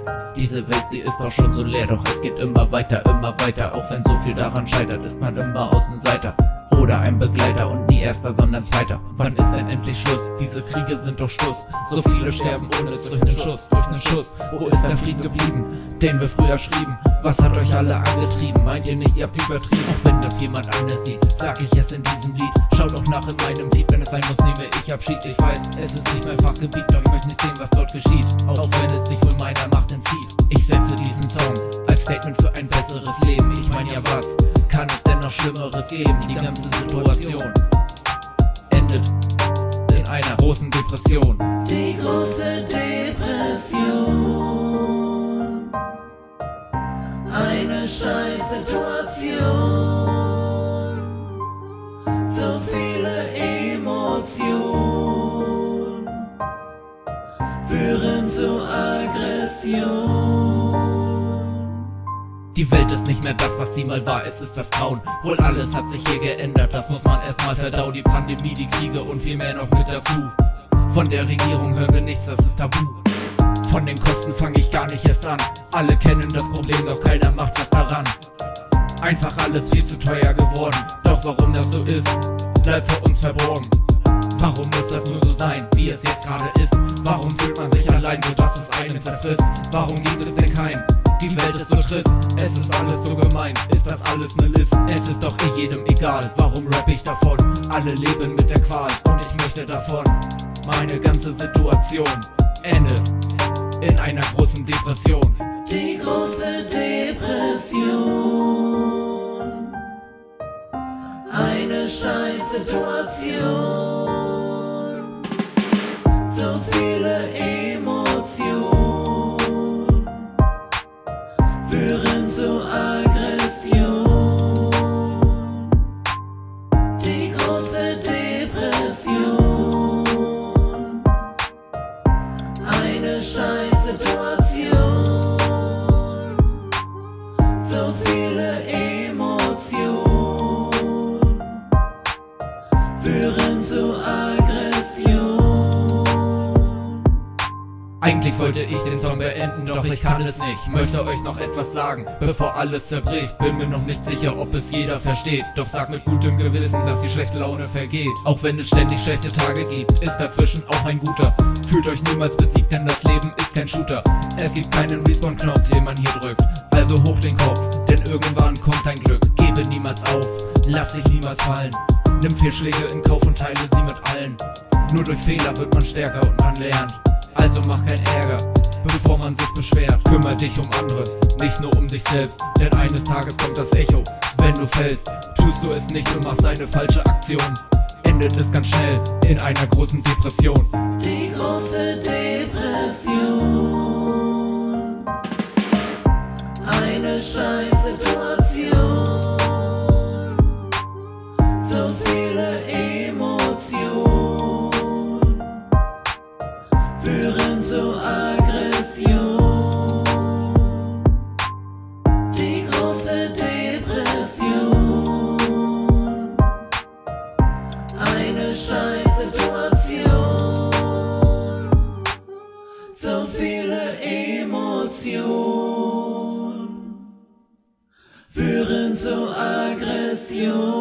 Diese Welt, sie ist doch schon so leer, doch es geht immer weiter, auch wenn so viel daran scheitert, ist man immer Außenseiter oder ein Begleiter und nie Erster, sondern Zweiter. Wann ist denn endlich Schluss? Diese Kriege sind doch Stuss, so viele sterben unnütz durch nen Schuss, Wo ist der Frieden geblieben, den wir früher schrieben? Was hat euch alle angetrieben? Meint ihr nicht, ihr habt übertrieben? Auch wenn das jemand anders sieht, sag ich es in diesem Lied. Schaut doch nach in meinem Lied, wenn es sein muss, nehme ich Abschied. Ich weiß, es ist nicht mein Fachgebiet, doch ich möchte nicht sehen, was dort geschieht, auch wenn es sich wohl meiner Macht entzieht. Ich setze diesen Song als Statement für ein besseres Leben. Ich mein ja, was kann es denn noch Schlimmeres geben? Die ganze Situation endet in einer großen Depression. Die große Depression, eine Scheißsituation, so viele Emotionen führen zu Aggression. Die Welt ist nicht mehr das, was sie mal war, es ist das Grauen. Wohl alles hat sich hier geändert, das muss man erstmal verdauen. Die Pandemie, die Kriege und viel mehr noch mit dazu. Von der Regierung hören wir nichts, das ist tabu. Von den Kosten fange ich gar nicht erst an. Alle kennen das Problem, doch keiner macht was daran. Einfach alles viel zu teuer geworden. Doch warum das so ist, bleibt vor uns verborgen. Warum muss das nur so sein, wie es jetzt gerade ist? Warum fühlt man sich allein, so dass es einen zerfrisst? Warum gibt es denn keinen? Die Welt ist so trist, es ist alles so gemein. Ist das alles ne List? Es ist doch jedem egal. Warum rapp ich davon? Alle leben mit der Qual und ich möchte davon. Meine ganze Situation endet in einer großen Depression. Die große Depression, eine Scheißsituation, so viele Emotionen führen zu Aggression. Die große Depression, eine Scheißsituation, so viele Emotionen führen zu Aggression. Eigentlich wollte ich den Song beenden, doch ich kann es nicht. Möchte euch noch etwas sagen, bevor alles zerbricht. Bin mir noch nicht sicher, ob es jeder versteht. Doch sag mit gutem Gewissen, dass die schlechte Laune vergeht. Auch wenn es ständig schlechte Tage gibt, ist dazwischen auch ein guter. Fühlt euch niemals besiegt, denn das Leben ist kein Shooter. Es gibt keinen Respawn-Knopf, den man hier drückt. Also hoch den Kopf, denn irgendwann kommt dein Glück. Gebe niemals auf, lass dich niemals fallen. Nimm Fehlschläge in Kauf und teile sie mit allen. Nur durch Fehler wird man stärker und man lernt. Also mach keinen Ärger, bevor man sich beschwert. Kümmer dich um andere, nicht nur um dich selbst. Denn eines Tages kommt das Echo, wenn du fällst. Tust du es nicht und machst eine falsche Aktion, endet es ganz schnell in einer großen Depression. Die große Depression, eine Scheißsituation, so viele Emotionen führen zu Aggression. Die große Depression, eine Scheißsituation, so viele Emotionen führen zu Aggression.